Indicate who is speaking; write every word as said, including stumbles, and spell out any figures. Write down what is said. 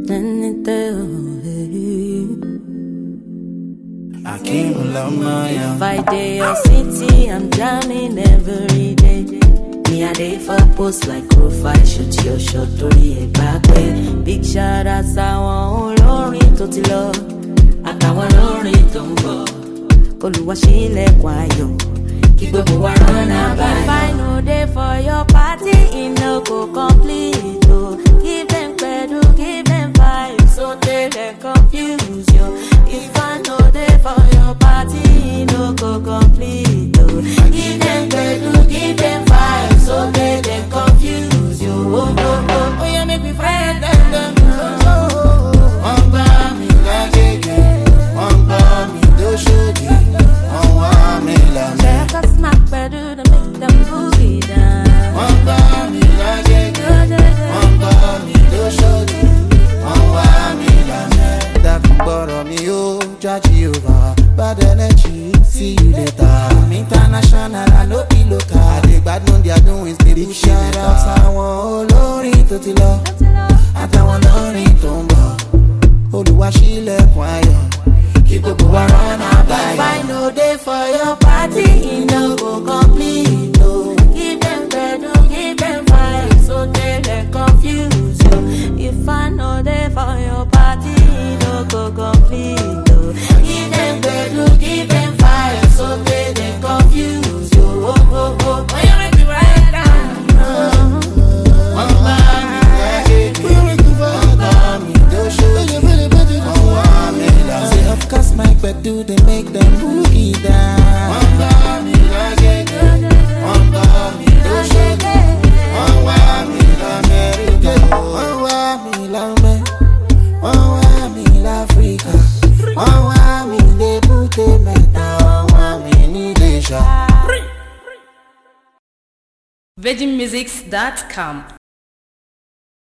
Speaker 1: If I day your city, I'm jamming every day. Me a day for post like profile, shoot your shot to the back way. Big shout out sáwọn olórin tó ti lọ, àtàwọn olórin tó ń bọ̀. K'Olúwa ṣílẹ̀kùn ayọ̀, kí gbogbo wa rọ́nà báyọ̀. If I no day for your party, it no go complete. Oh, give them pedu, give them vibes, so they dey confuse you. If I no day for your party, it no go complete. Oh, give them pedu, give them vibes, so they dey confuse you. Oh, oh, oh, oh, yeah, make me friend them, them. Oh, oh, one by me, like again. One by me, do shoji. One by me, like me. Check a smack better to make them boogie down. One by me, like again. One by me, do shoji. One by me, like me. That borrow me, oh, judge you over. Bad energy, see you later. I'm international, I know be local. They bad know they are doing big shout out. Sáwọn olórin tó ti lọ, àtàwọn olórin tó ń bọ̀. Olúwa ṣílẹ̀kùn ayọ̀, kí gbogbo wa rọ́nà báyọ̀. If I no day for your party, it no go complete. No, give them bedu, give them vibes, so they dey confuse you. If I no day for your party, it no go complete. No, give them bedu, give them vibes, so they dey confuse you. Oh, oh, oh, oh, you make me write down. Oh, one by me, like it. One by me, do show you. One by me, like it. Of course, my bedu, they make them boogie down. One by me, like it. One by me, do show you. One by me, like America. One by me, like me. One by me, like Africa. One by me, they put them metal. One by me, need Asia.
Speaker 2: virgin musics dot com